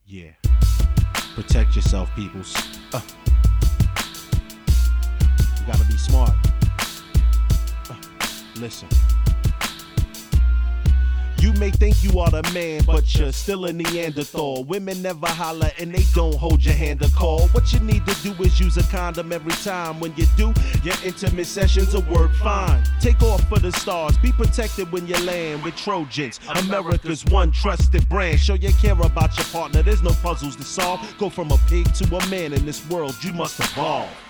Yeah. Protect yourself, peoples. You gotta be smart. Listen. You may think you are the man, but you're still a Neanderthal. Women never holler and they don't hold your hand or call. What you need to do is use a condom every time. When you do, your intimate sessions will work fine. Take off for the stars, be protected when you land with Trojans, America's one trusted brand. Show you care about your partner, there's no puzzles to solve. Go from a pig to a man in this world, you must evolve.